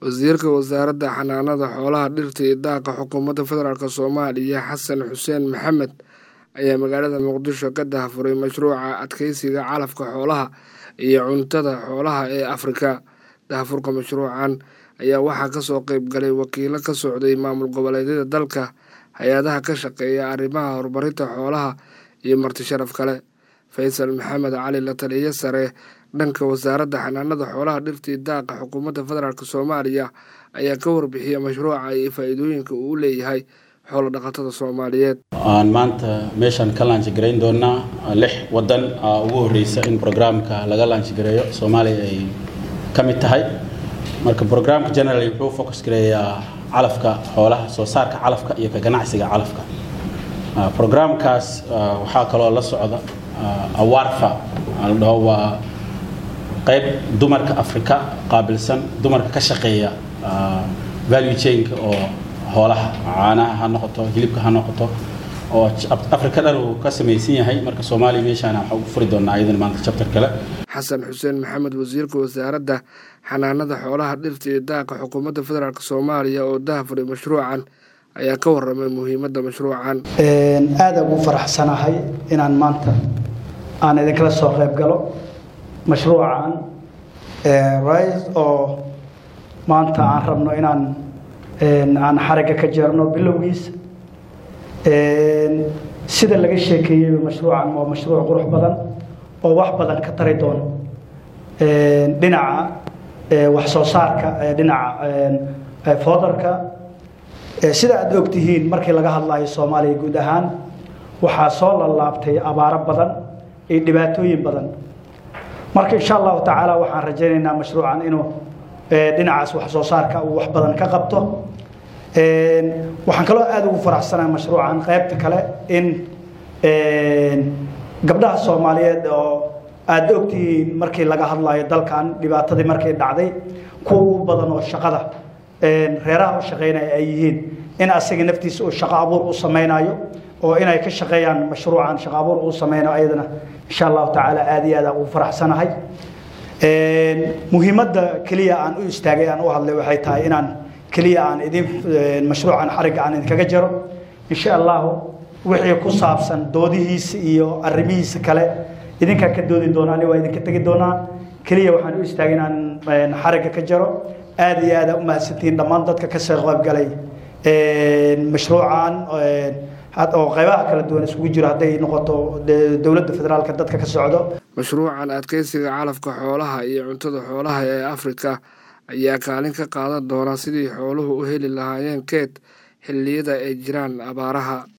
wasiirka wasaaradda xanaanada xoolaha dhirta iyo daaqa xukuumadda federaalk Soomaaliya Xasan Xuseen Maxamed ayaa magaalada Muqdisho ka daahfuray mashruuca adkeysiga calafka xoolaha iyo cuntada xoolaha ee Afrika. Daahfurka mashruucan ayaa waxaa ka soo qayb galay wakiilo ka socday maamul goboleedyada dalka, hay-adaha ka shaqeeya arrimaha horumarinta xoolaha iyo marti sharaf kale. Faysal Maxamed Cali, la taliye sare dhanka wasaaradda xanaanada xoolaha dhirta iyo daaqa xukuumadda federaalk Soomaaliya, ayaa ka warbixiyay mashruuca iyo faa'iidooyinka uu leeyahay xoolo dhaqatada Soomaaliyeed. Aan maanta meeshan ka launch gareyn doonaa 6 wadan ugu horeysa in programka laga launch gareeyo Soomaaliya ay kamid tahay. Marka programka generally wuxuu focus gareeyaa calafka xoolaha, soo saarka calafka iyo ka ganacsiga calafka. Programkaas waxaa kaloo la socda awarfa waa qayb dumarka Afrika qaabilsan, dumarka ka shaqeeya value chain oo xoolaha caanaha ha noqoto, hilibka ha noqoto oo Afrika dhan uu ka samaysan yahay. Marka Soomaaliya meeshaan waxa uu furi doonaa aydan maanta chapter kale. Xasan Xuseen Maxamed, wasiirka wasaaradda xanaanada xoolaha dhirta iyo daaqa xukuumadda federaalk Soomaaliya oo daahfuray mashruucan, ayaa ka warramay muhiimadda mashruucan. aad ugu faraxsanahay inaan maanta aan idinkala soo qayb galo mashruucan rise oo maanta aan rabno inaan xariga ka jeerno bilowgiisa. sida laga sheekeeyay mashruucan waa mashruuc qurux badan oo wax badan ka tari doono dhinaca wax soo saarka, dhinaca foodarka. sida aad ogtihiin markii laga hadlayo Soomaaliya guud ahaan waxaa soo laabtay abaaro badan iyo dhibaatooyin badan. marka insha Allah tacaala waxaan rajaynaynaa mashruucan inuu dhinacaas wax soo saarka uu wax badan ka qabto. waxaan kaloo aad ugu faraxsanahay mashruucan qaybta kale in gabdhaha Soomaaliyeed oo aad ogtihiin markii laga hadlayo dalkan dhibaatadii markay dhacday kuwa badan oo shaqada reeraha u shaqeynaya ay yihiin in asaga naftiisa uu shaqo abuur u sameynayo oo inay ka shaqeeyaan mashruucan shaqo abuur u sameynayo ayadana insha Allah tacaala aad iyo aad ugu faraxsanahay. muhiimadda kaliya aan u istaagay aan u hadlay waxay tahay inaan kaliya aan idin mashruucan xariga aan idinkaga jaro. insha Allah wixii ku saabsan doodihiisa iyo arrimihiisa kale idinka ka doodi doonaan waa idinka tagi doonaa. kaliya waxaan u istaagay inaan xariga ka jaro. aad iyo aad u mahadsantiin dhammaan dadka ka soo qayb galay mashruucan oo qaybaha kala duwan isugu jira haday noqoto dawladda federaalka dadka ka socdo. Mashruucan adkeysiga calafka xoolaha iyo cuntada xoolaha ee Afrika ayaa kaalin ka qaadan doona sidii xooluhu u heli lahaayeen keed xilliyada ay jiraan abaaraha.